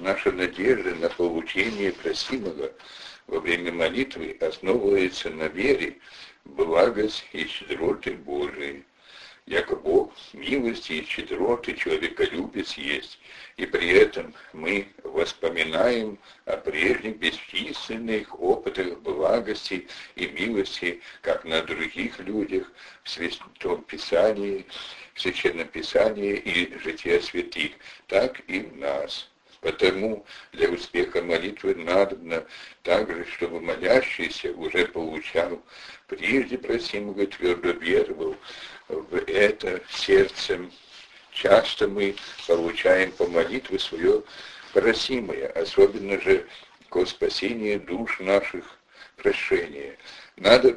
Наша надежда на получение просимого во время молитвы основывается на вере, благость и щедроты Божией. Яко Бог милости и щедроты человеколюбец есть, и при этом мы воспоминаем о прежних бесчисленных опытах благости и милости, как на других людях в Святом Писании, в Священном Писании и жития святых, так и в нас. Потому для успеха молитвы надобно также, чтобы молящийся уже получал, прежде просимого твердо веровал в это сердцем. Часто мы получаем по молитве свое просимое, особенно же ко спасению душ наших прошения. Надо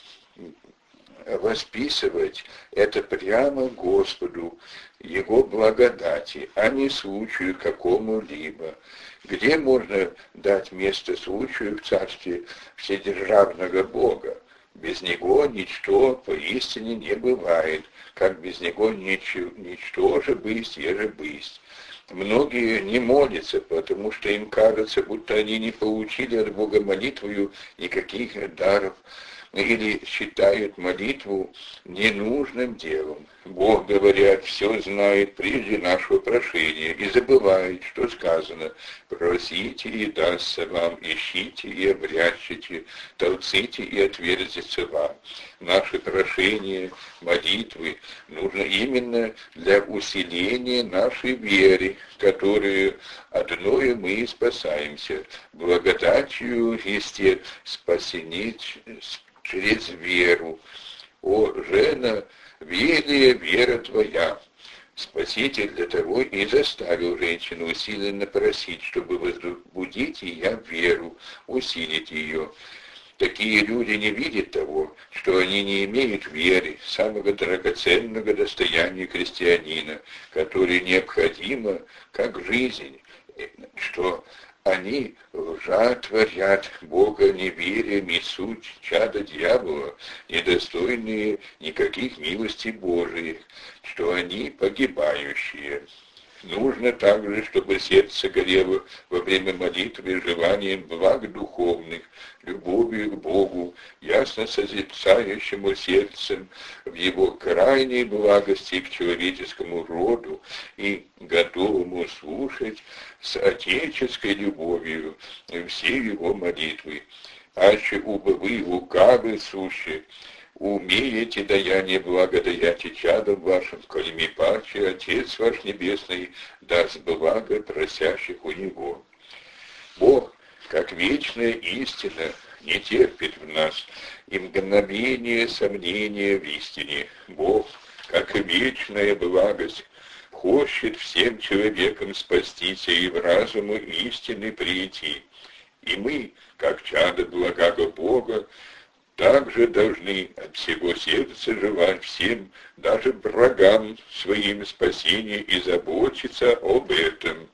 восписывать это прямо Господу, Его благодати, а не случаю какому-либо. Где можно дать место случаю в Царстве Вседержавного Бога? Без Него ничто поистине не бывает, как без Него ничто же бысть, еже бысть. Многие не молятся, потому что им кажется, будто они не получили от Бога молитвою никаких даров, или считают молитву ненужным делом. Бог, говорят, все знает прежде нашего прошения и забывает, что сказано: просите и дастся вам, ищите и обрящите, толците и отверзится вам. Наше прошение, молитвы нужно именно для усиления нашей веры, которую одною мы и спасаемся, благодатью исти спасены через веру. О, жена, велия вера твоя. Спаситель для того и заставил женщину усиленно просить, чтобы возбудить ее веру, усилить ее. Такие люди не видят того, что они не имеют веры, самого драгоценного достояния христианина, которое необходимо как жизнь, что они лжатворят Бога неверием и суть чада дьявола, недостойные никаких милостей Божиих, что они погибающие. Нужно также, чтобы сердце горело во время молитвы желанием благ духовных, любовью к Богу, ясно созерцающему сердцем в Его крайней благости к человеческому роду и готовому слушать с отеческой любовью все Его молитвы. Аще убо вы лукавы сущи, умеете даяние благодаяти чадом вашим, коли ми паче Отец ваш Небесный даст благо просящих у Него. Бог, как вечная истина, не терпит в нас и мгновение сомнения в истине. Бог, как вечная благость, хочет всем человекам спастися и в разуму истины прийти. И мы, как чада благого Бога, также должны от всего сердца желать всем, даже врагам своим спасения и заботиться об этом.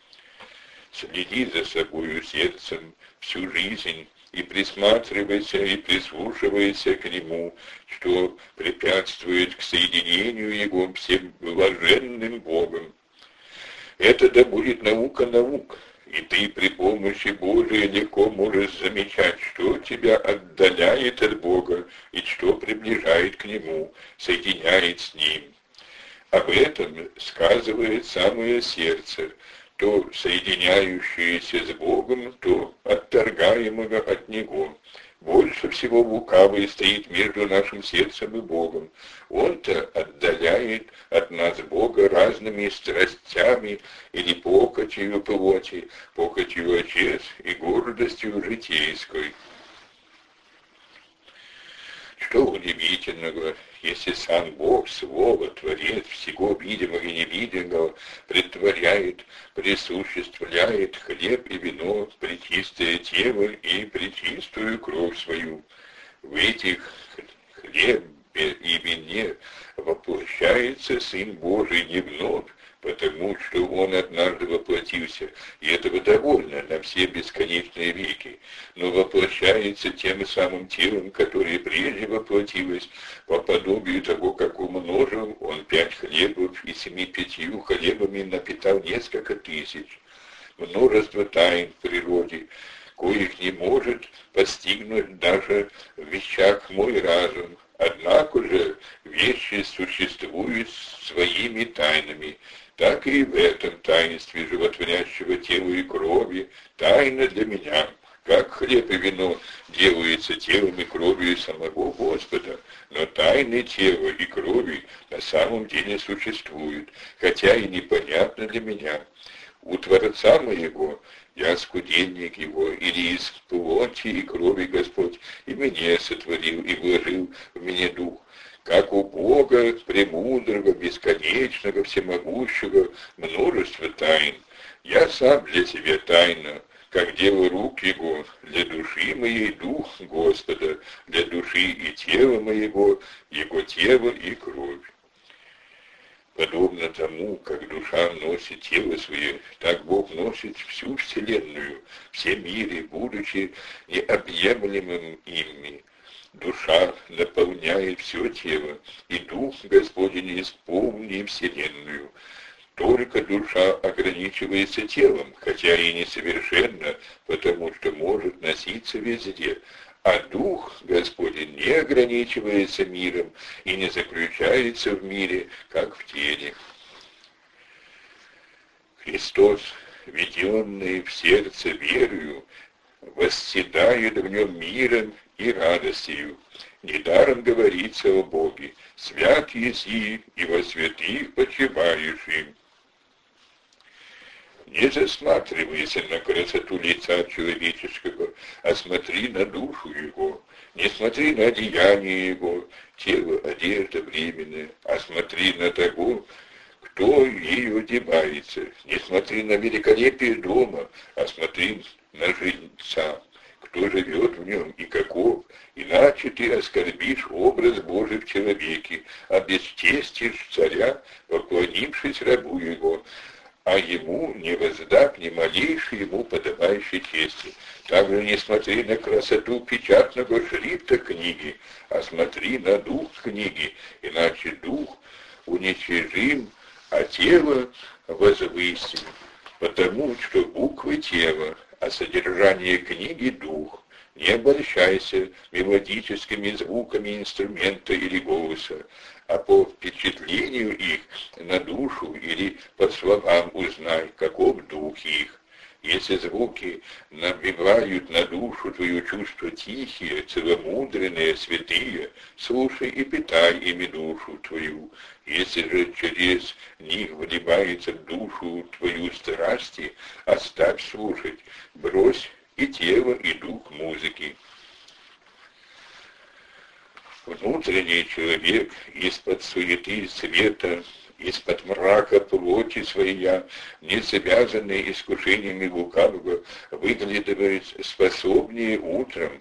Следи за собою сердцем всю жизнь и присматривайся и прислушивайся к нему, что препятствует к соединению его всем блаженным Богом. Это да будет наука наук. И ты при помощи Божией легко можешь замечать, что тебя отдаляет от Бога и что приближает к Нему, соединяет с Ним. Об этом сказывает самое сердце, то соединяющееся с Богом, то отторгаемого от Него. Больше всего лукавый стоит между нашим сердцем и Богом. Он-то отдаляет от нас Бога разными страстями или похотью плоти, похотью очес и гордостью житейской. Что удивительного, если сам Бог, Слово, Творец всего видимого и невидимого, претворяет, присуществляет хлеб и вино, пречистое тело и пречистую кровь свою. В этих хлебе и вине воплощается Сын Божий не вновь, потому что Он однажды воплотился, и этого довольно на все бесконечные веки, но воплощается тем самым телом, которое прежде воплотилось, по подобию того, как умножил Он 5 хлебов и 7 хлебами напитал несколько тысяч. множество тайн в природе, коих не может постигнуть даже в вещах мой разум. Однако же вещи существуют своими тайнами, так и в этом таинстве животворящего тела и крови тайна для меня, как хлеб и вино делаются телом и кровью самого Господа, но тайны тела и крови на самом деле существуют, хотя и непонятно для меня. У Творца моего я скудельник его, или из плоти и крови Господь и меня сотворил и вложил в меня дух. Как у Бога, премудрого, бесконечного, всемогущего, множество тайн. Я сам для себя тайна, как дело рук Его, для души моей дух Господа, для души и тела моего, Его тело и кровь. Подобно тому, как душа носит тело свое, так Бог носит всю вселенную, все миры, будучи необъемлемым ими. Душа наполняет все тело, и Дух Господень исполнит вселенную. Только душа ограничивается телом, хотя и несовершенно, потому что может носиться везде, а Дух Господень не ограничивается миром и не заключается в мире, как в теле. Христос, введенный в сердце верою, восседает в нем миром и радостью. Недаром говорится о Боге: «Свят еси, и во святых почиваешь им». Не засматривайся на красоту лица человеческого, а смотри на душу его. Не смотри на одеяние его, тело, одежда временная, а смотри на того, кто ею одевается. Не смотри на великолепие дома, а смотри на жильца, кто живет в нем и каков, иначе ты оскорбишь образ Божий в человеке, обесчестишь царя, поклонившись рабу его, а ему не воздав ни малейшей ему подобающей чести. Также не смотри на красоту печатного шрифта книги, а смотри на дух книги, иначе дух уничижим, а тело возвысим, потому что буквы тела, а содержание книги дух. Не обольщайся мелодическими звуками инструмента или голоса, а по впечатлению их на душу или по словам узнай, каков дух их. Если звуки набивают на душу твое чувство тихие, целомудренные, святые, слушай и питай ими душу твою. Если же через них вливается в душу твою страсти, оставь слушать, брось и тело, и дух музыки. Внутренний человек из-под суеты света, из-под мрака плоти своей, не связанный искушениями лукавого, выглядывает способнее утром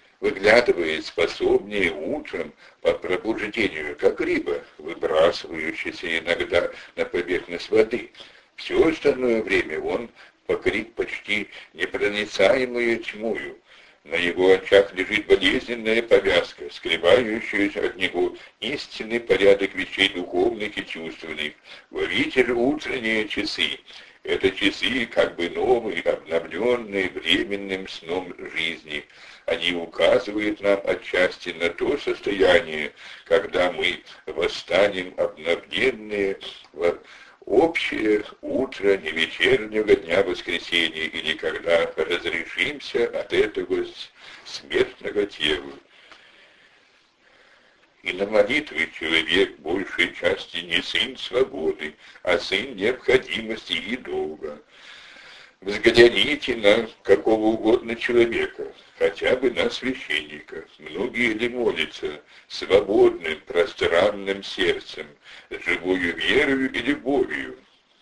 по пробуждению, как рыба, выбрасывающаяся иногда на поверхность воды. Все остальное время он покрыт почти непроницаемую тьмою. На его очах лежит болезненная повязка, скрывающаяся от него истинный порядок вещей духовных и чувственных. Ловите же утренние часы. Это часы как бы новые, обновленные временным сном жизни. Они указывают нам отчасти на то состояние, когда мы восстанем обновленные в общее утро не вечернего дня воскресенья, или когда разрешимся от этого смертного тела. И на молитве человек большей части не сын свободы, а сын необходимости и долга. Взгляните на какого угодно человека, хотя бы на священника. Многие ли молятся свободным, пространным сердцем, живою верою и любовью?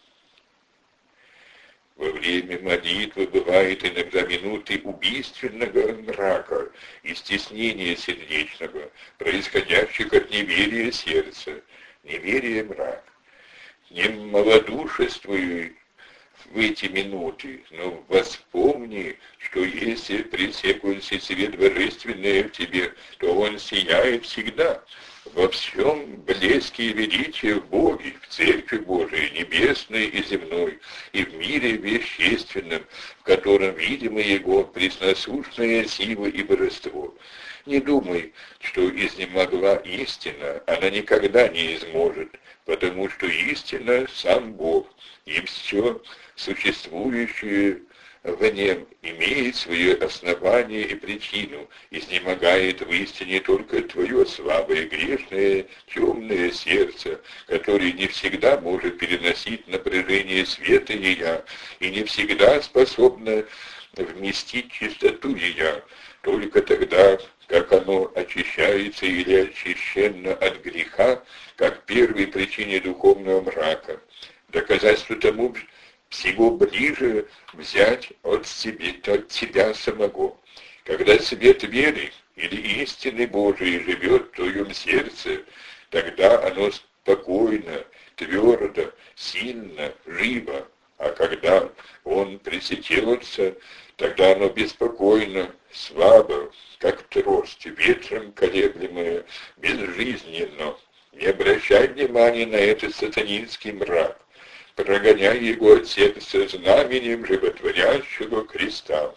Во время молитвы бывает иногда минуты убийственного мрака и стеснения сердечного, происходящих от неверия сердца. Неверие — мрак. Не малодушествуй в эти минуты, но вспомни, что если пресекся свет божественный в тебе, то он сияет всегда. во всем блеске и величии в Боге, в Церкви Божией, небесной и земной, и в мире вещественном, в котором видимо Его пресносущная сила и божество. Не думай, что изнемогла истина, она никогда не изможет, потому что истина — сам Бог, и все существующее в нем имеет свое основание и причину, изнемогает в истине только твое слабое, грешное, темное сердце, которое не всегда может переносить напряжение света ея и не всегда способно вместить чистоту ея, только тогда, как оно очищается или очищено от греха, как первой причине духовного мрака. Доказательство тому всего ближе взять от тебя самого. Когда свет веры или истины Божией живет в твоем сердце, тогда оно спокойно, твердо, сильно, живо. А когда он пресечется, тогда оно беспокойно, слабо, как трость, ветром колеблемое, безжизненно. Не обращай внимания на этот сатанинский мрак, прогоняй его от сердца знаменем животворящего креста.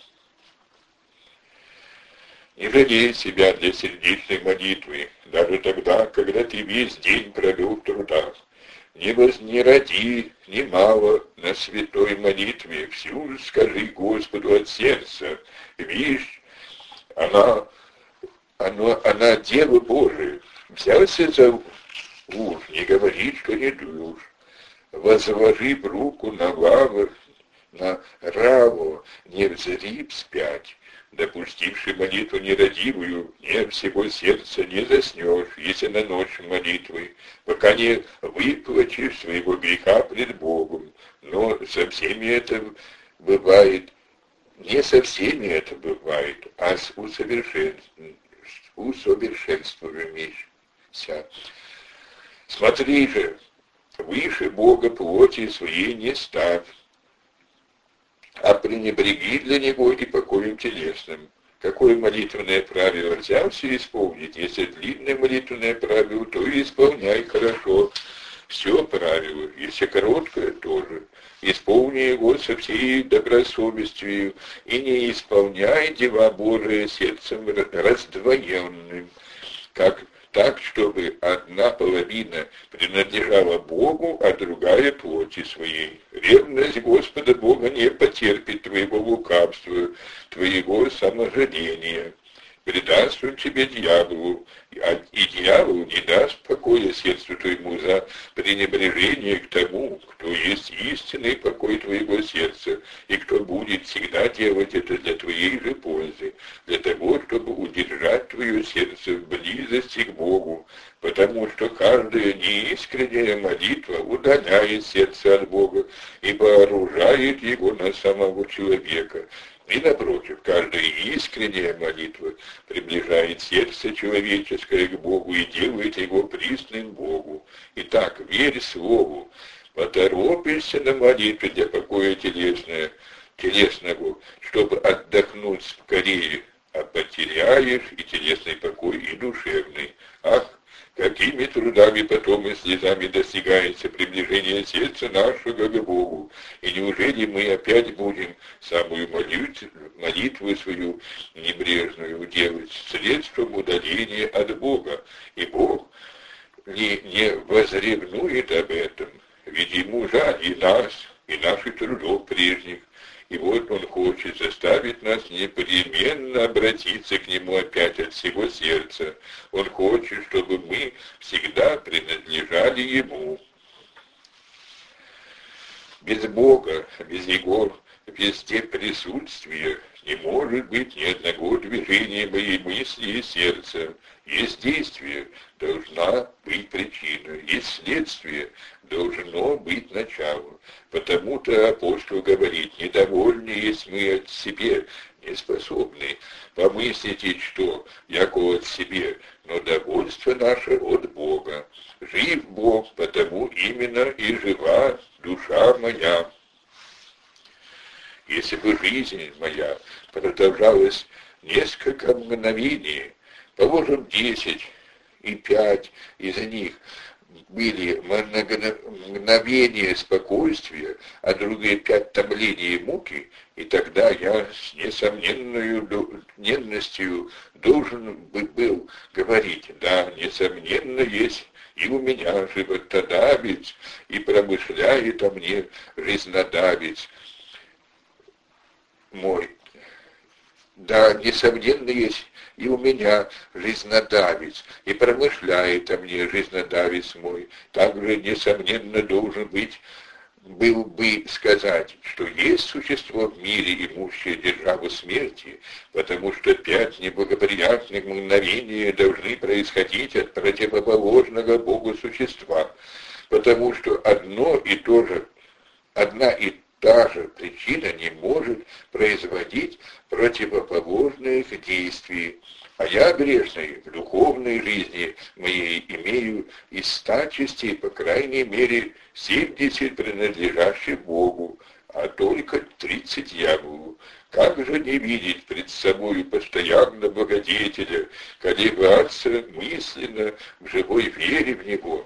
Не жалей себя для сердечной молитвы, даже тогда, когда ты весь день провел в трудах. Не вознеради немало на святой молитве, всю скажи Господу от сердца. Видишь, она Дева Божия, взялся за уж, не говори, что не дуешь. Возложив руку на раву, не взри вспять. Допустивший молитву нерадивую, не всего сердца не заснешь, если на ночь молитвы, пока не выплачешь своего греха пред Богом. Но со всеми это бывает, не со всеми это бывает, а с усовершенствуемся. Смотри же, выше Бога плоти своей не ставь, а пренебреги для Него и покоем телесным. Какое молитвенное правило взялся исполнить? Если длинное молитвенное правило, то и исполняй хорошо все правило. Если короткое, тоже. Исполни его со всей добросовестью и не исполняй дела Божие сердцем раздвоенным, так, чтобы одна половина принадлежала Богу, а другая плоти своей. Ревность Господа Бога не потерпит твоего лукавства, твоего саможаления. Предаст он тебе дьяволу, и дьявол не даст покоя сердцу твоему за пренебрежение к тому, кто есть истинный покой твоего сердца, и кто будет всегда делать это для твоей же пользы, для того, чтобы удержать твое сердце в близости к Богу, потому что каждая неискренняя молитва удаляет сердце от Бога и вооружает его на самого человека. И напротив, каждая искренняя молитва приближает сердце человеческое к Богу и делает его присным Богу. Итак, верь Слову, поторопишься на молитве для покоя телесного, чтобы отдохнуть скорее, а потеряешь и телесный покой, и душевный. Ах, какими трудами потом и слезами достигается приближение сердца нашего к Богу. И неужели мы опять будем самую молитву свою небрежную делать средством удаления от Бога? И Бог не возревнует об этом, ведь Ему жаль и нас, и наших трудов прежних. И вот Он хочет заставить нас непременно обратиться к Нему опять от всего сердца. Он хочет, чтобы мы всегда принадлежали Ему. Без Бога, без Его везде присутствия не может быть ни одного движения моей мысли и сердца. Есть действие, должна быть причина. Есть следствие, должно быть начало. Потому-то апостол говорит: недовольны есть мы от себе, не способны помыслить, что яко от себе, но довольство наше от Бога. Жив Бог, потому именно и жива душа моя. Если бы жизнь моя продолжалась несколько мгновений, положим 10 и 5 из них были мгновение спокойствия, а другие 5 томления и муки, и тогда я с несомненной ненностью должен был говорить, да, несомненно, есть и у меня животодавец, и промышляет о мне жизнодавец мой. Да, несомненно, есть и у меня жизнодавец, и промышляет о мне жизнодавец мой. Также, несомненно, был бы сказать, что есть существо в мире, имущее державу смерти, потому что 5 неблагоприятных мгновений должны происходить от противоположного Богу существа, потому что одна и та же причина не может производить противоположных действий. А я, грешный, в духовной жизни моей имею из 100 частей, по крайней мере, 70 принадлежащих Богу, а только 30 дьяволу. Как же не видеть пред собой постоянно благодетеля, колебаться мысленно в живой вере в Него?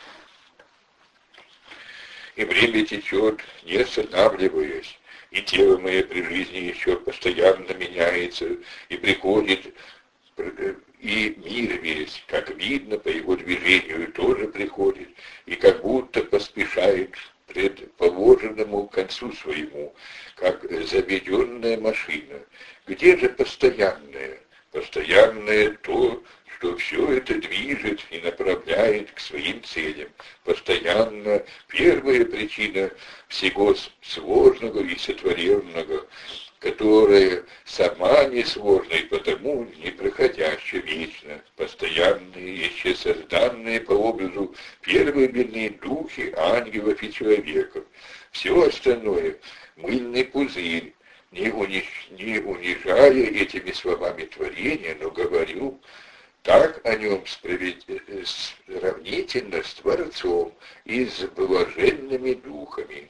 И время течет, не останавливаясь, и тело мое при жизни еще постоянно меняется, и приходит, и мир весь, как видно по его движению, тоже приходит, и как будто поспешает пред положенному концу своему, как заведенная машина. Где же постоянное? Постоянное то, что все это движет и направляет к своим целям. Постоянно первая причина всего сложного и сотворенного, которая сама несложна и потому непроходящая вечно, постоянные, еще созданные по образу первобытные духи ангелов и человеков. Все остальное — мыльный пузырь, не унижая этими словами творения, но говорю так о нем сравнительно с Творцом и с блаженными духами.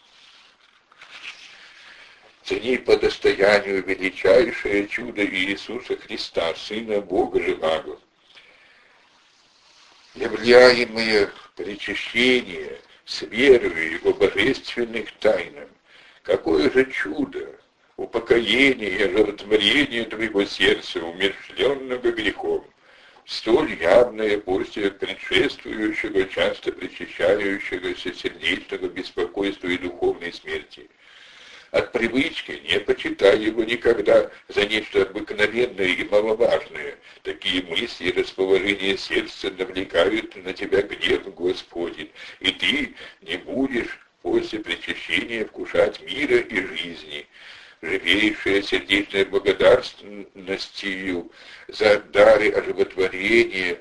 Цени по достоянию величайшее чудо Иисуса Христа, Сына Бога Живаго, являемое причащение с верою Его божественных тайнам. Какое же чудо! Упокоение и оживотворение твоего сердца, умерщвленного грехом, столь явное после предшествующего, часто причащающегося сердечного беспокойства и духовной смерти. От привычки не почитай его никогда за нечто обыкновенное и маловажное. Такие мысли и расположения сердца навлекают на тебя гнев Господень, и ты не будешь после причащения вкушать мира и жизни. Живейшая сердечная благодарностью за дары оживотворения,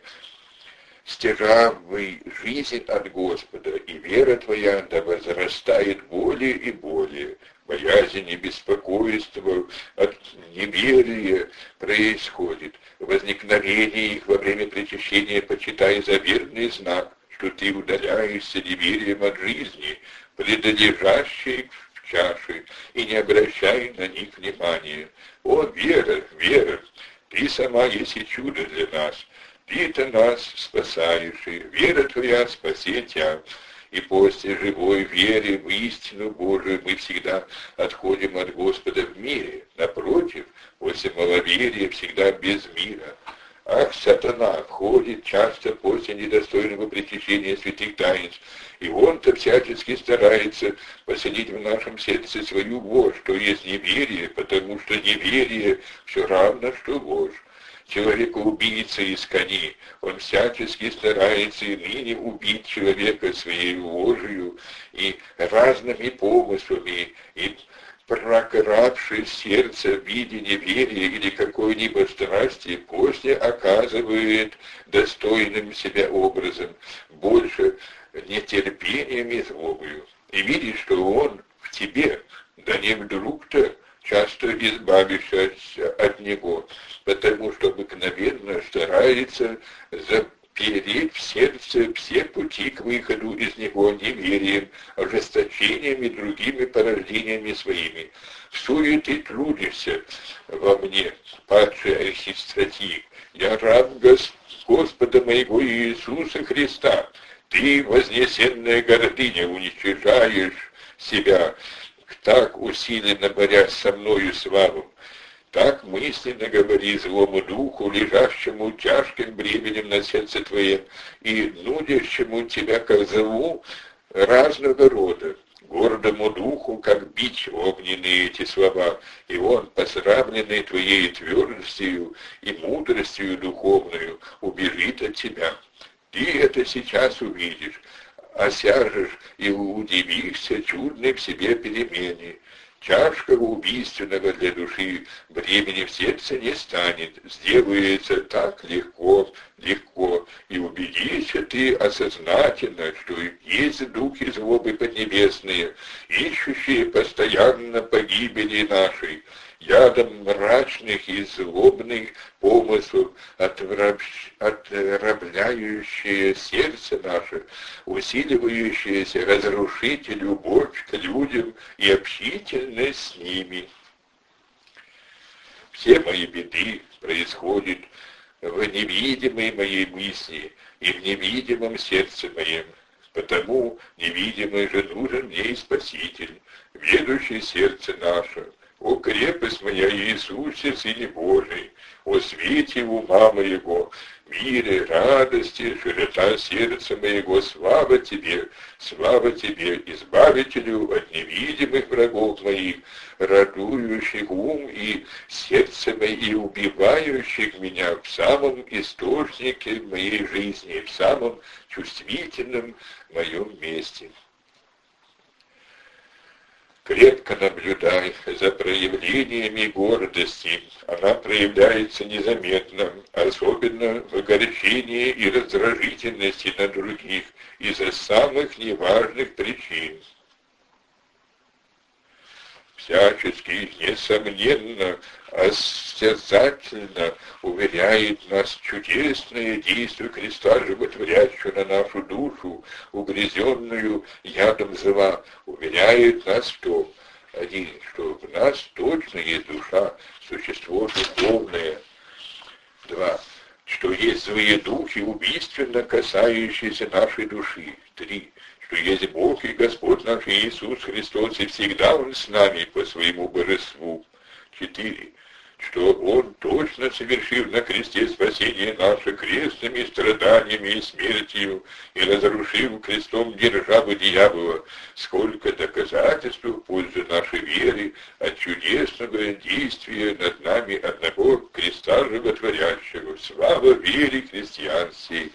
стяжавый жизнь от Господа, и вера твоя да возрастает более и более. Боязнь и беспокойство от неверия происходит. Возникновение их во время причащения почитай за верный знак, что ты удаляешься неверием от жизни, принадлежащей в чаше, и не обращай на них внимания. О, вера, вера, ты сама есть и чудо для нас. Ты-то нас спасаешь, и вера твоя спасет тебя. И после живой веры в истину Божию мы всегда отходим от Господа в мире. Напротив, после маловерия всегда без мира. Ах, сатана входит часто после недостойного причащения святых таинств, и он-то всячески старается поселить в нашем сердце свою ложь, что есть неверие, потому что неверие все равно, что ложь. Человека-убийца из кони, он всячески старается и ныне убить человека своей ложью и разными помыслами, и прокравший сердце в виде неверия или какой-либо страсти, после оказывает достойным себя образом, больше нетерпением и злобою. И видишь, что он в тебе, да не вдруг-то часто избавишься от него, потому что обыкновенно старается переть в сердце все пути к выходу из него неверием, ожесточением и другими порождениями своими. Всуе ты трудишься во мне, падший архистратик. Я раб Господа моего Иисуса Христа. Ты, вознесенная гордыня, уничтожаешь себя, так усиленно борясь со мною славу. Так мысленно говори злому духу, лежащему тяжким бременем на сердце твоем и нудящему тебя как зову разного рода. Гордому духу, как бич огненные эти слова, и он, посрамленный твоей твердостью и мудростью духовную, убежит от тебя. Ты это сейчас увидишь, осяжешь и удивишься чудной в себе перемене. Чашка убийственного для души бремени в сердце не станет, сделается так легко, и убедися ты осознательно, что есть духи злобы поднебесные, ищущие постоянно погибели нашей, ядом мрачных и злобных помыслов, отравляющие сердце наше, усиливающееся разрушить любовь к людям и общительность с ними. Все мои беды происходят в невидимой моей мысли и в невидимом сердце моем. Потому невидимый же нужен мне и Спаситель, ведущий сердце наше. О крепость моя Иисусе, Сыне Божий, о свете ума моего, мире, радости, широта сердца моего, слава Тебе, Избавителю от невидимых врагов моих, радующих ум и сердце мои, и убивающих меня в самом источнике моей жизни, в самом чувствительном моем месте. Крепко наблюдай за проявлениями гордости. Она проявляется незаметно, особенно в огорчении и раздражительности на других из-за самых неважных причин. Всячески, несомненно, осязательно уверяет нас чудесное действие креста, животворящего на нашу душу, угрызенную ядом зла, уверяет нас в том, что в нас точно есть душа, существо духовное. 2. Что есть злые духи, убийственно касающиеся нашей души. 3. Что есть Бог и Господь наш Иисус Христос, и всегда Он с нами по своему божеству. 4. Что Он, точно совершив на кресте спасение наше крестными страданиями и смертью, и разрушив крестом державу дьявола, сколько доказательств в пользу нашей веры от чудесного действия над нами одного креста животворящего. Слава вере христианской.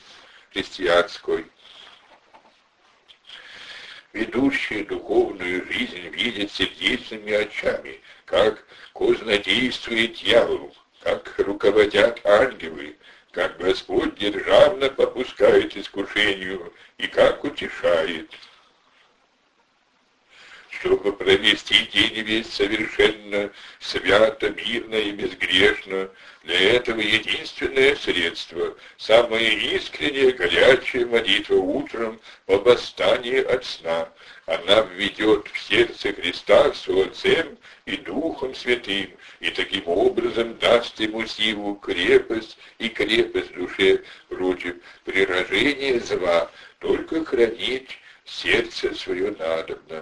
Ведущие духовную жизнь видят сердечными очами, как кознодействует дьявол, как руководят ангелы, как Господь державно попускает искушению и как утешает. Чтобы провести день весь совершенно, свято, мирно и безгрешно, для этого единственное средство, самая искренняя, горячая молитва утром по восстании от сна. Она введет в сердце Христа с Отцем и Духом Святым, и таким образом даст ему силу, крепость душе против приражения зла, только хранить сердце свое надобно.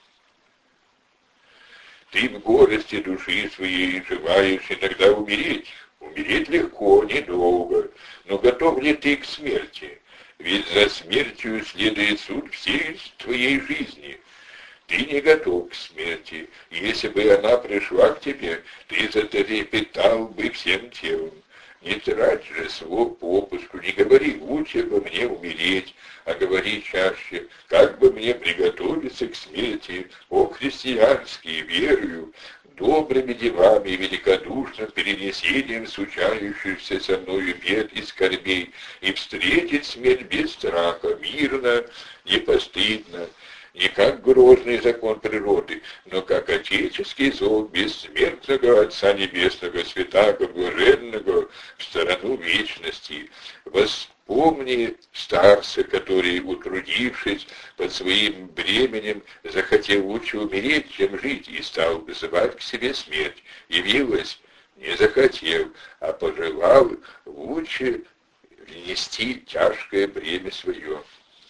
Ты в горести души своей желаешь иногда умереть. Умереть легко, недолго, но готов ли ты к смерти? Ведь за смертью следует суд всей твоей жизни. Ты не готов к смерти. Если бы она пришла к тебе, ты затрепетал бы всем телом. Не трать же слов попусту, не говори, лучше бы мне умереть, а говори чаще, как бы мне приготовиться к смерти, о христианские, верою, добрыми делами и великодушным перенесением случающихся со мною бед и скорбей, и встретить смерть без страха, мирно, не постыдно, не как грозный закон природы, но как отеческий зов бессмертного Отца Небесного, святаго, блаженного, в сторону вечности, Помни старца, который, утрудившись под своим бременем, захотел лучше умереть, чем жить, и стал вызывать к себе смерть. Явилась, не захотел, а пожелал лучше нести тяжкое бремя свое.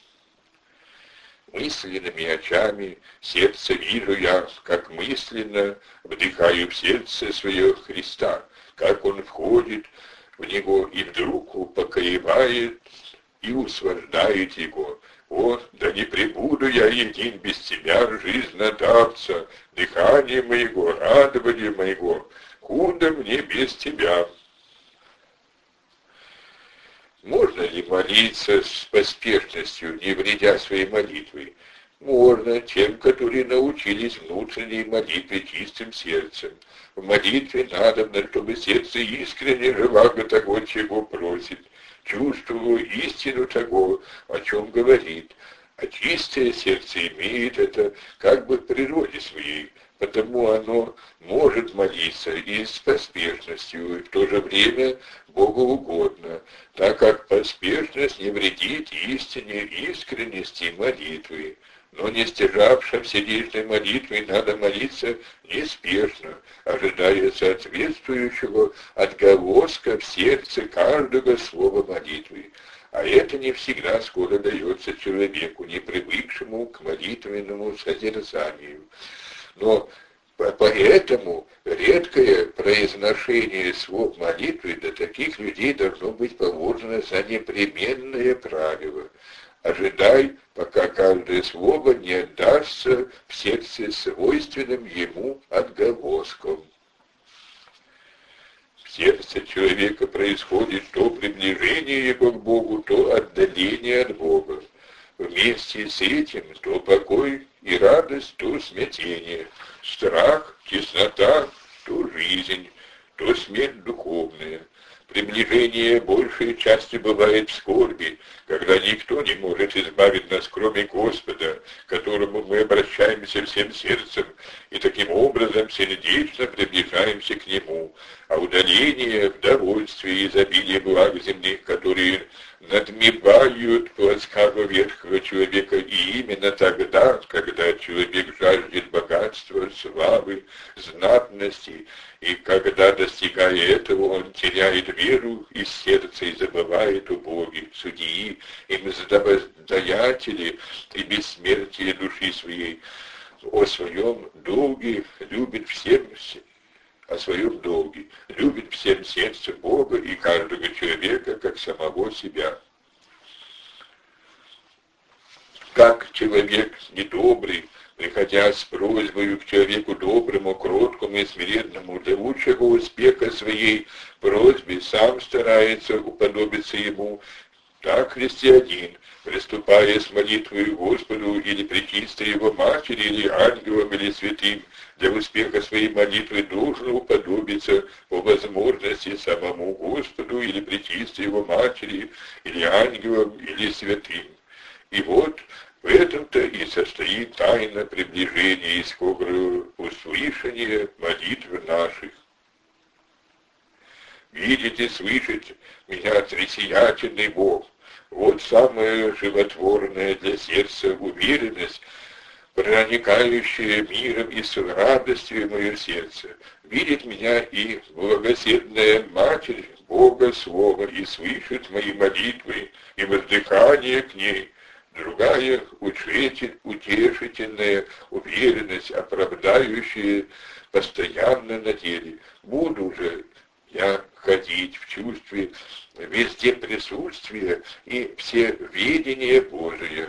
Мысленными очами сердце вижу я, как мысленно вдыхаю в сердце свое Христа, как Он входит в него и вдруг упокоивает и усвождает его. О, да не пребуду я един без тебя, жизнодавца, дыхание моего, радование моего, худо мне без тебя. Можно ли молиться с поспешностью, не вредя своей молитвой? Можно тем, которые научились внутренней молитве чистым сердцем. В молитве надобно, чтобы сердце искренне желало того, чего просит, чувствовало истину того, о чем говорит. А чистое сердце имеет это как бы в природе своей, потому оно может молиться и с поспешностью, и в то же время Богу угодно, так как поспешность не вредит истине искренности молитвы. Но не стяжавшим сердечной молитвой надо молиться неспешно, ожидая соответствующего отголоска в сердце каждого слова молитвы. А это не всегда скоро дается человеку, не привыкшему к молитвенному созерцанию. Но поэтому редкое произношение слов молитвы для таких людей должно быть положено за непременное правило. Ожидай, пока каждое слово не отдастся в сердце свойственным ему отголоском. В сердце человека происходит то приближение его к Богу, то отдаление от Бога. Вместе с этим то покой и радость, то смятение, страх, теснота, то жизнь, то смерть духовная. Приближение большей части бывает в скорби, когда никто не может избавить нас, кроме Господа, к которому мы обращаемся всем сердцем, и таким образом сердечно приближаемся к Нему. А удаление в довольстве и изобилие благ земных, которые надмевают плотского ветхого человека, и именно тогда, когда человек жаждет богатства, славы, знатности, и когда, достигая этого, он теряет веру из сердца и забывает о Боге, судьи и мздоятели и бессмертие души своей, о своем долге любит всем, о своем долге, любит всем сердцем Бога и каждого человека, как самого себя. Как человек недобрый, приходя с просьбой к человеку доброму, кроткому и смиренному, для лучшего успеха своей просьбе сам старается уподобиться ему, так христианин, приступая с молитвой к Господу или пречистой его матери, или ангелам, или святым, для успеха своей молитвы должен уподобиться по возможности самому Господу или пречистой его матери, или ангелам, или святым. И вот в этом-то и состоит тайна приближения и скорого услышания молитв наших. Видите, слышите меня, тресиятельный Бог. Вот самая животворная для сердца уверенность, проникающая миром и с радостью мое сердце. Видит меня и благоседная Матерь Бога Слова, и слышит мои молитвы, и воздыхание к ней. Другая утешительная уверенность, оправдающая постоянно на деле. Буду же я ходить в чувстве везде присутствия и всеведения Божия.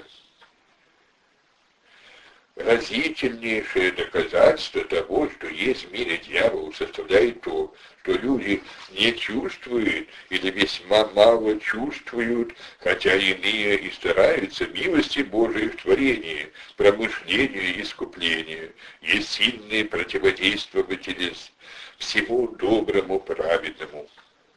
Разительнейшее доказательство того, что есть в мире дьявол, составляет то, что люди не чувствуют или весьма мало чувствуют, хотя иные и стараются, милости Божией в творении, промышлению и искуплению, есть сильные противодействователи всему доброму, праведному.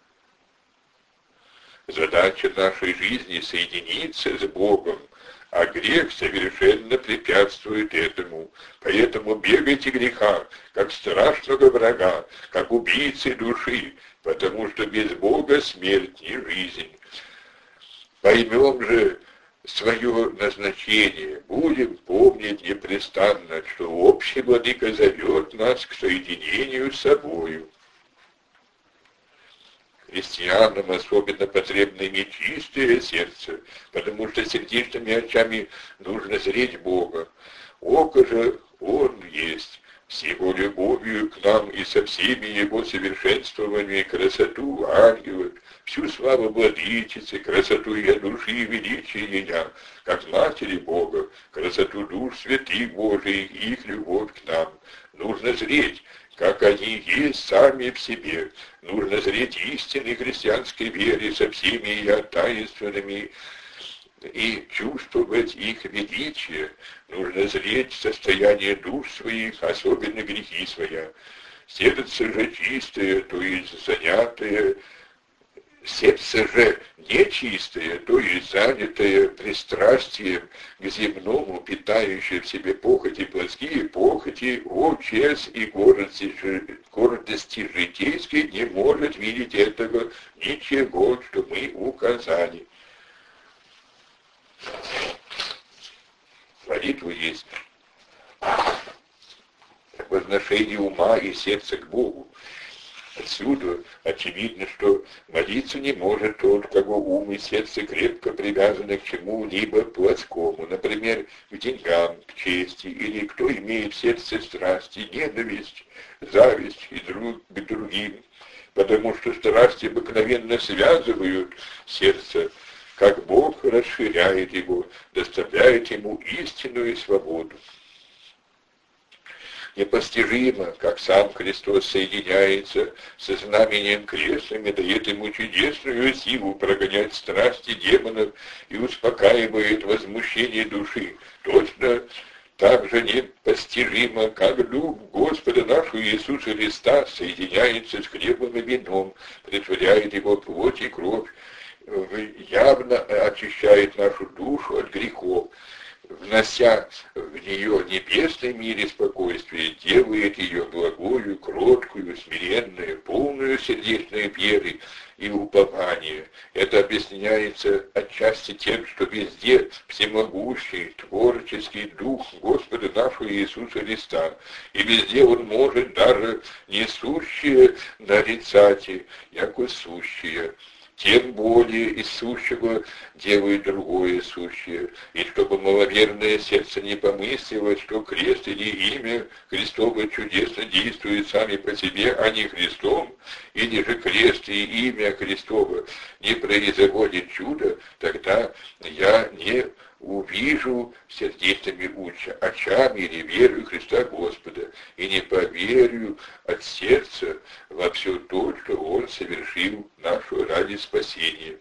Задача нашей жизни — соединиться с Богом, а грех совершенно препятствует этому. Поэтому бегайте греха, как страшного врага, как убийцы души, потому что без Бога смерть не жизнь. Поймем же свое назначение, будем помнить непрестанно, что общий Владыка зовет нас к соединению с собою. Христианам особенно потребно иметь чистое сердце, потому что сердечными очами нужно зреть Бога. Око же Он есть, с Его любовью к нам и со всеми Его совершенствованиями, красоту ангелов, всю славу Владычицы, красоту ее души и величие ее, как Матери Бога, красоту душ святых Божиих и их любовь к нам. Нужно зреть, как они есть сами в себе. Нужно зреть истинной христианской вере со всеми ее таинственными и чувствовать их величие. Нужно зреть состояние душ своих, особенно грехи своя. Сердце же чистое, то есть занятое, сердце же нечистое, то есть занятое пристрастием к земному, питающее в себе похоти плотские, похоти, честь и гордости житейской, не может видеть этого ничего, что мы указали. Молитва есть возношение ума и сердца к Богу. Отсюда очевидно, что молиться не может тот, кого ум и сердце крепко привязаны к чему-либо плотскому, например, к деньгам, к чести, или кто имеет в сердце страсти, ненависть, зависть и к другим, потому что страсти обыкновенно связывают сердце, как Бог расширяет его, доставляет ему истинную свободу. Непостижимо, как сам Христос соединяется со знамением крестным и дает ему чудесную силу прогонять страсти демонов и успокаивает возмущение души. Точно так же непостижимо, как Дух Господа нашего Иисуса Христа соединяется с хлебом и вином, претворяет его плоть и кровь, явно очищает нашу душу от грехов, внося в нее небесный мир и спокойствие, делает ее благою, кроткую, смиренную, полную сердечной веры и упования. Это объясняется отчасти тем, что везде всемогущий, творческий Дух Господа нашего Иисуса Христа, и везде Он может даже несущее нарицать, яко сущее. Тем более из сущего делает другое сущее, и чтобы маловерное сердце не помыслило, что крест или имя Христово чудесно действуют сами по себе, а не Христом, или же крест и имя Христово не производит чудо, тогда я не увижу сердечными очами или верою Христа Господа, и не поверю от сердца во все то, что Он совершил нашу ради спасения.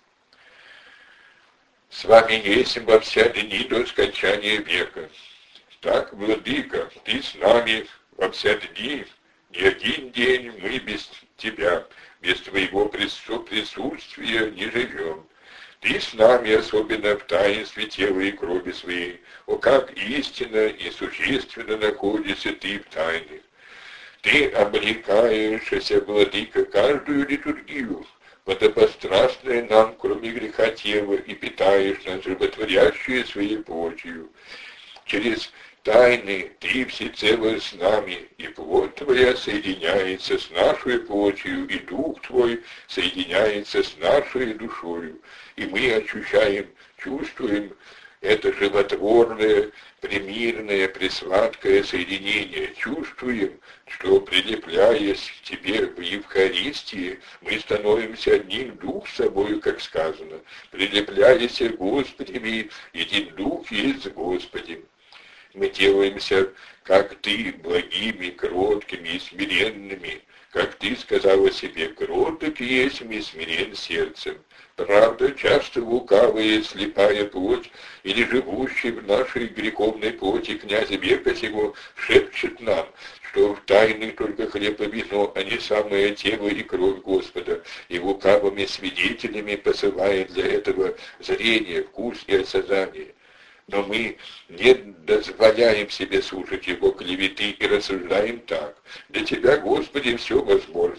С вами есть во все дни до скончания века. Так, Владыка, Ты с нами во все дни, ни один день мы без Тебя, без Твоего присутствия не живем. Ты с нами, особенно в таинстве тела и крови своей, о, как истинно и существенно находишься Ты в тайне. Ты облекаешься, Владыка, каждую литургию, подобострастное нам, кроме греха тела, и питаешь нас, животворящую своей плотью. Через тайны Ты всецело с нами, и плоть Твоя соединяется с нашей плотью, и Дух Твой соединяется с нашей душою, и мы ощущаем, чувствуем это животворное, примирное, пресладкое соединение. Чувствуем, что, прилепляясь к Тебе в Евхаристии, мы становимся одним Дух с собою, как сказано. Прилепляясь к Господи, един Дух есть с Господем. Мы делаемся, как Ты, благими, кроткими и смиренными, как Ты сказала себе, кроток есть и смирен сердцем. Правда, часто лукавая, слепая плоть, или живущий в нашей греховной плоти князь века сего шепчет нам, что в тайных только хлеб и вино, а не самое тело и кровь Господа, и лукавыми свидетелями посылает для этого зрение, вкус и осознание. Но мы не дозволяем себе слушать его клеветы и рассуждаем так. Для Тебя, Господи, все возможно.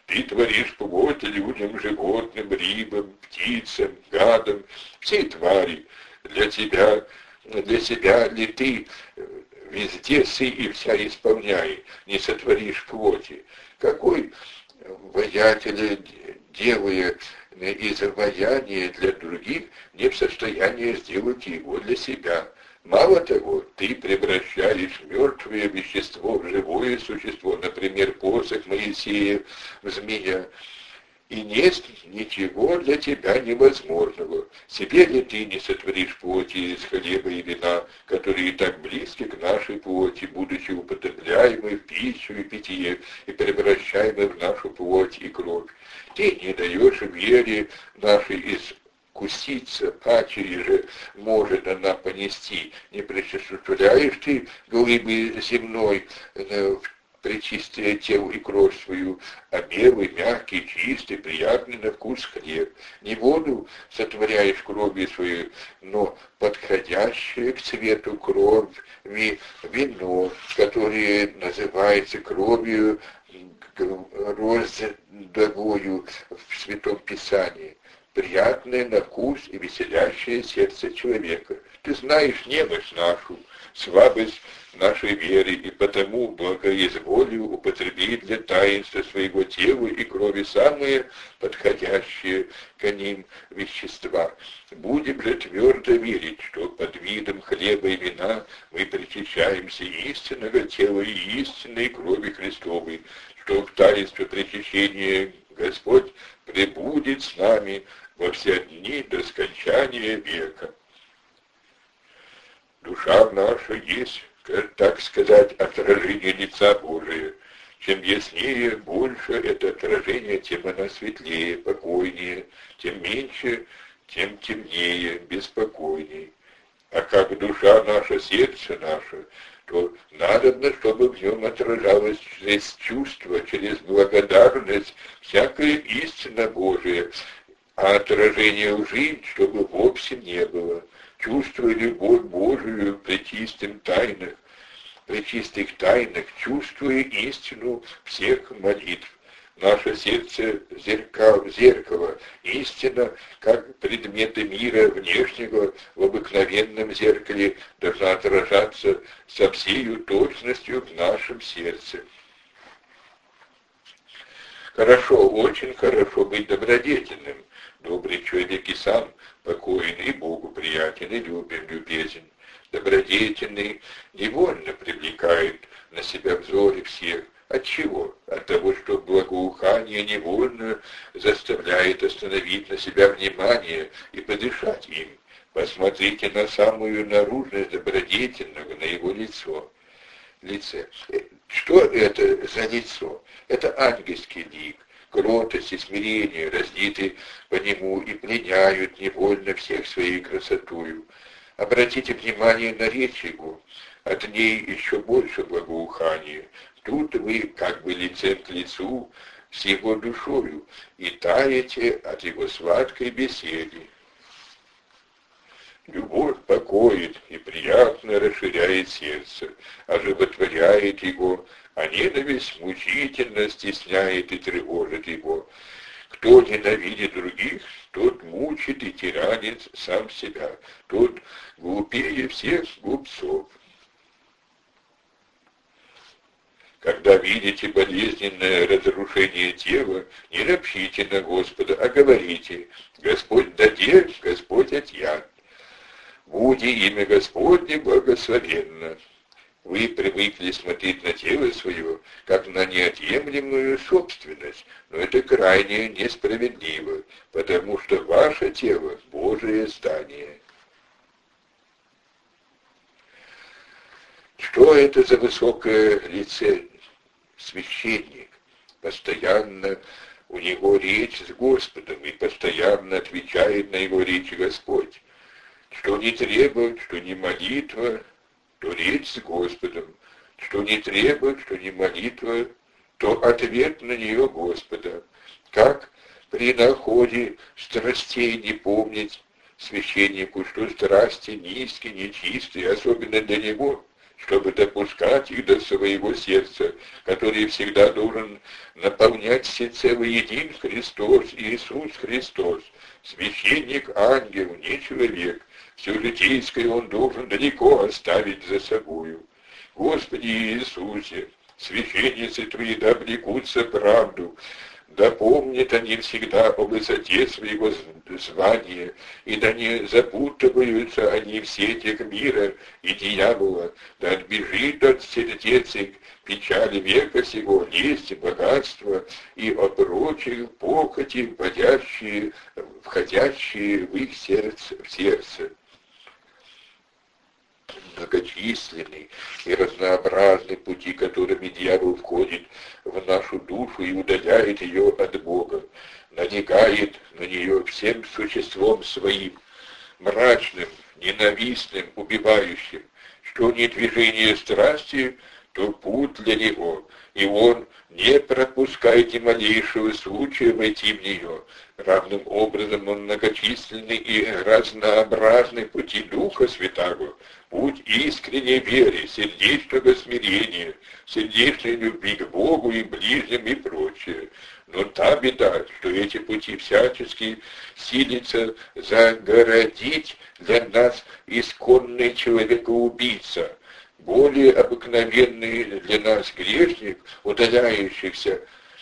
Ты творишь плоть людям, животным, рыбам, птицам, гадам, всей твари. Для себя ли ты везде сы и вся исполняй, не сотворишь плоти? Какой воятель, делая из ваяния для других, не в состоянии сделать его для себя? Мало того, ты превращаешь мертвое вещество в живое существо, например, посох Моисея в змея, и нет ничего для тебя невозможного. Себе ли ты не сотворишь плоти из хлеба и вина, которые так близки к нашей плоти, будучи употребляемы в пищу и питье, и превращаемы в нашу плоть и кровь? Ты не даешь вере нашей искуситься, паче же может она понести. Не причисляешь ты глыбы земной в пречистое тело и кровь свою, а белый, мягкий, чистый, приятный на вкус хлеб. Не воду сотворяешь кровью свою, но подходящее к цвету кровь, вино, которое называется кровью роздовою в Святом Писании, приятное на вкус и веселящее сердце человека. Ты знаешь немощь нашу, слабость нашей веры, и потому благоизволию употребить для таинства своего тела и крови самые подходящие к ним вещества. Будем же твердо верить, что под видом хлеба и вина мы причащаемся истинного тела и истинной крови Христовой, что в таинстве причащения Господь пребудет с нами во все дни до скончания века. Душа наша есть, так сказать, отражение лица Божия. Чем яснее, больше это отражение, тем она светлее, покойнее, тем меньше, тем темнее, беспокойнее. А как душа наша, сердце наше, то надобно, чтобы в нем отражалось через чувство, через благодарность всякая истина Божия, а отражения лжи, чтобы вовсе не было. Чувствуя любовь Божию при чистых тайнах, чувствуя истину всех молитв. Наше сердце зеркало, истина, как предметы мира внешнего в обыкновенном зеркале, должна отражаться со всею точностью в нашем сердце. Хорошо, очень хорошо быть добродетельным. Добрый человек и сам покоен, и Богу приятен, и любезен. Добродетельный невольно привлекает на себя взоры всех. От чего? От того, что благоухание невольно заставляет остановить на себя внимание и подышать им. Посмотрите на самую наружность добродетельного, на его лице. Что это за лицо? Это ангельский лик. Кротость и смирение разлиты по нему и пленяют невольно всех своей красотою. Обратите внимание на речь его, от ней еще больше благоухания. Тут вы как бы лицем к лицу с его душою и таете от его сладкой беседы. Любовь покоит и приятно расширяет сердце, оживотворяет его, а ненависть мучительно стесняет и тревожит его. Кто ненавидит других, тот мучит и тиранит сам себя, тот глупее всех глупцов. Когда видите болезненное разрушение тела, не ропщите на Господа, а говорите: Господь даде, Господь отъят. Буди имя Господне благословенно. Вы привыкли смотреть на тело свое, как на неотъемлемую собственность, но это крайне несправедливо, потому что ваше тело – Божие здание. Что это за высокое лице? Священник. Постоянно у него речь с Господом, и постоянно отвечает на его речь Господь. Что не требует, что не молитва, то речь с Господом. Что не требует, что не молитва, то ответ на нее Господа. Как при находе страстей не помнить священнику, что страсти низкие, нечистые, особенно для него, чтобы допускать их до своего сердца, который всегда должен наполнять всецело един Христос, Иисус Христос, священник, ангел, не человек. Все житейское он должен далеко оставить за собою. Господи Иисусе, священницы Твои да облекутся правду, да помнят они всегда о высоте своего звания, и да не запутываются они в сетях мира и дьявола, да отбежит от сердец их печали века сего, лесть, богатства и о прочих похоти, входящие в их сердце. Многочисленные и разнообразные пути, которыми дьявол входит в нашу душу и удаляет ее от Бога, наникает на нее всем существом своим, мрачным, ненавистным, убивающим, что не движение страсти, то путь для него, и он не пропускает ни малейшего случая войти в нее. Равным образом он многочисленный и разнообразный пути Духа Святаго, путь искренней веры, сердечного смирения, сердечной любви к Богу и ближним и прочее. Но та беда, что эти пути всячески силятся загородить для нас исконный человекоубийца, более обыкновенный для нас грешник, удаляющийся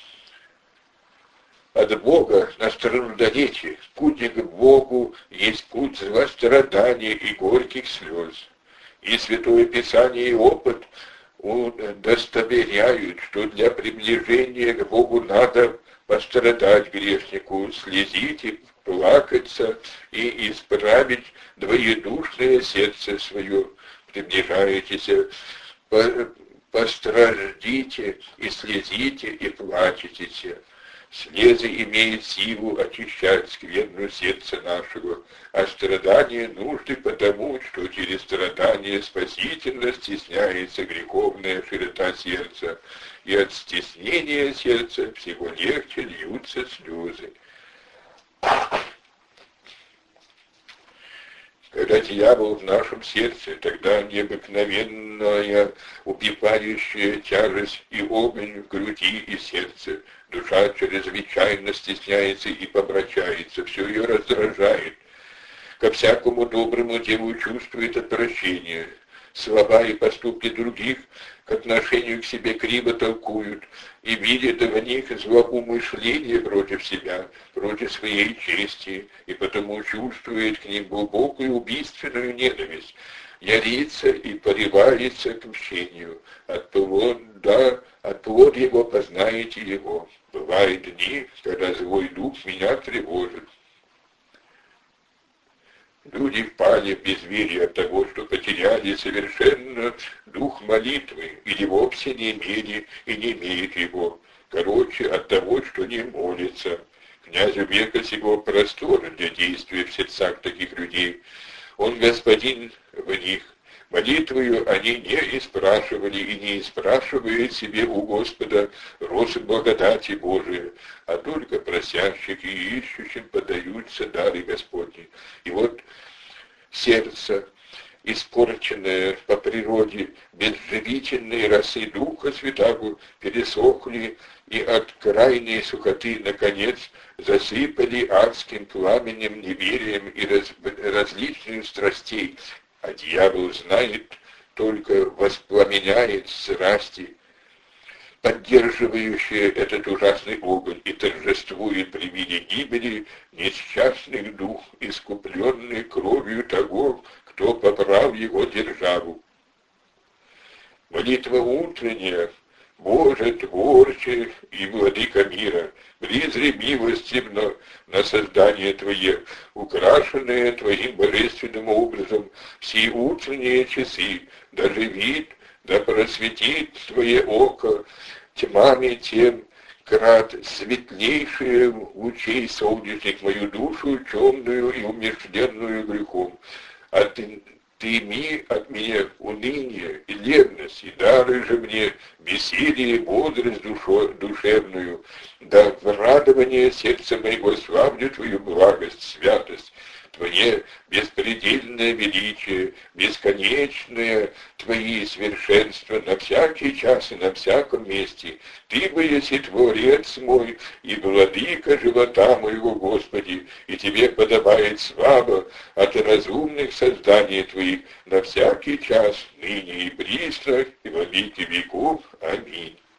от Бога на сторону далече. Путь к Богу есть путь злострадания и горьких слез. И Святое Писание и опыт удостоверяют, что для приближения к Богу надо пострадать грешнику, слезить и плакаться и исправить двоедушное сердце свое. Приближаетесь, постраждите и слезите и плачетесь. Слезы имеют силу очищать скверну сердца нашего, а страдания нужды потому, что через страдания спасительно стесняется греховная широта сердца, и от стеснения сердца всего легче льются слезы. Когда дьявол в нашем сердце, тогда необыкновенная убивающая тяжесть и огонь в груди и сердце. Душа чрезвычайно стесняется и помрачается, все ее раздражает. Ко всякому доброму делу чувствует отвращение. Слова и поступки других к отношению к себе криво толкуют и видят в них злоумышление против себя, против своей чести, и потому чувствует к ним глубокую убийственную ненависть, ярится и порывается к мщению. От плод его познаете его. Бывают дни, когда злой дух меня тревожит. Люди впали в безверие от того, что потеряли совершенно дух молитвы, или вовсе не имели и не имеют его. Короче, от того, что не молятся. Князю века сего простор для действия в сердцах таких людей. Он господин в них. Молитвою они не испрашивали и не испрашивают себе у Господа росы благодати Божией, а только просящих и ищущим подаются дары Господни. И вот сердце, испорченное по природе безживительной росы Духа Святаго, пересохли и от крайней сухоты, наконец, засыпали адским пламенем, неверием и различных страстей, а дьявол знает, только воспламеняет страсти, поддерживающие этот ужасный огонь, и торжествует при виде гибели несчастных дух, искупленный кровью того, кто поправ его державу. Молитва утренняя: Боже, Творче и Владыка мира, призри милостивно на создание Твое, украшенное Твоим божественным образом, все утренние часы, даже вид, да просветит Твое око тьмами тем, крат светлейшие лучей солнечных мою душу, темную и умерщвленную грехом. Отыми от меня уныние и леность, и дары же мне веселье и бодрость душевную, да в радование сердца моего славлю Твою благость, святость. Твое беспредельное величие, бесконечное Твои совершенства на всякий час и на всяком месте. Ты бы еси Творец мой и владыка живота моего, Господи, и Тебе подобает слава от разумных созданий Твоих на всякий час, ныне и присно, и во веки веков. Аминь.